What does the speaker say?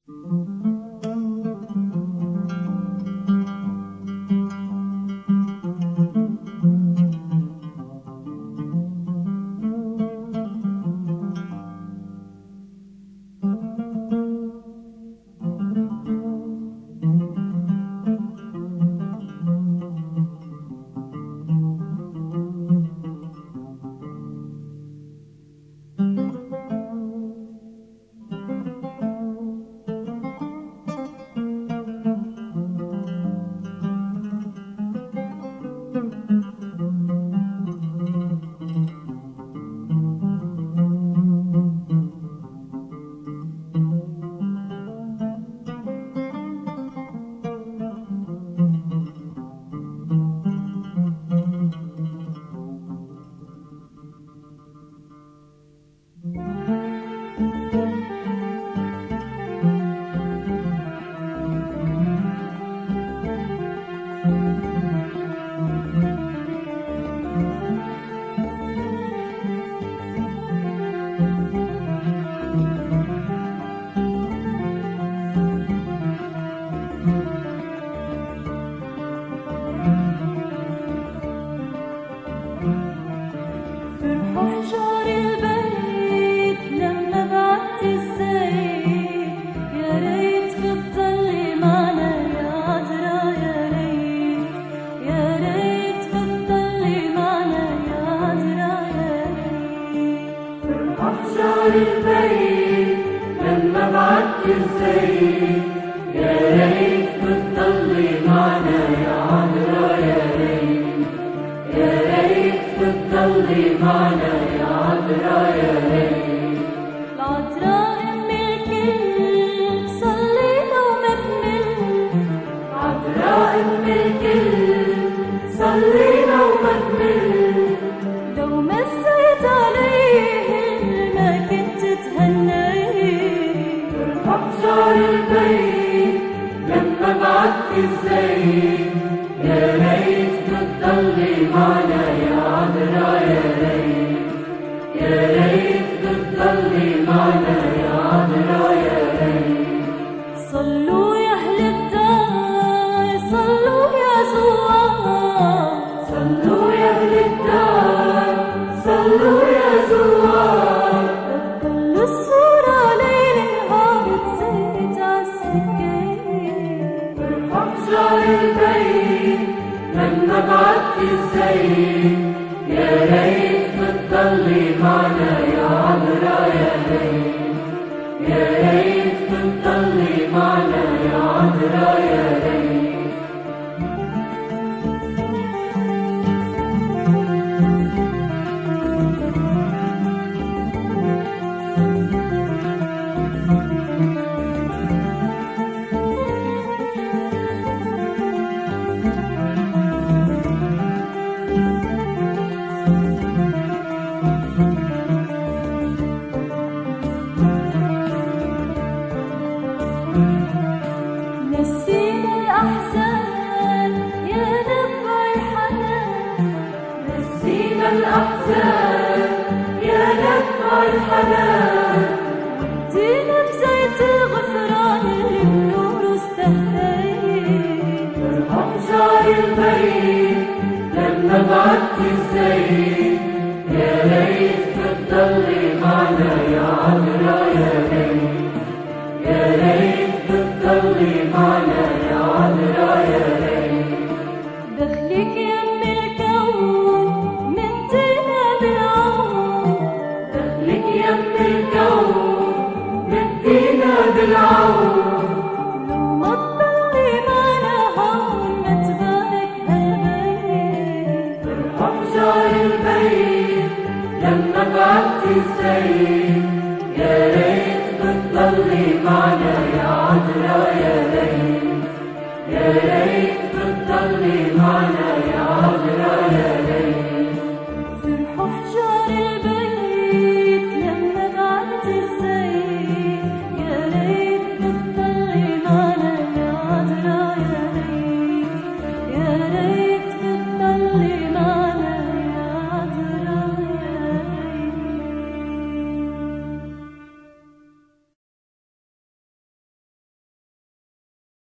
البيت لما بعدت الزين، يا ريت بتضلي معنا يا عذرا، يا ريت يا ريت بتضلي معنا يا عذرا، يا ريت. العذراء أم الكل صلينا وما بنل، عذراء أم الكل صلينا وما بنل، لو مسيت عليه ما كنت تهنيت. أبشار البيت لما بعدت الزين، يا ريت بتضلي معنا يا عذرا، يا ريت يا ريت بتضلي معنا يا عذرا، يا ريت. صلوا يا أهل الدار، صلوا يا زوار، صلوا يا أهل الدار، صلوا يا زوار، بتضل الصورة ليل نهار تزيد عالسكين. أبشار البيت لما بعدت الزين، يا ريت بتضلي معنا يا عذرا، يا ريت يا ريت بتضلي معنا يا عذرا، يا ريت. نسينا الأحزان يا نبع الحنان، نسينا الأحزان يا نبع الحنان، ودينا بزيت الغفران اللي بنوره استهديت. أبشار البيت لما بعدت الزين، يا ريت بتضلي معنا يا عذرا، يا ريت يا ريت بتضلي معنا يا عذرا، يا ريت. دخلك يم الكون مدينا بالعون، دخلك يم الكون مدينا بالعون، لو ما تضلي معنا هون ما تبارك هالبيت. أبشار البيت لما بعدت الزين، يا ريت بتضلي معنا يا عذرا، يا ريت يا ريت بتضلي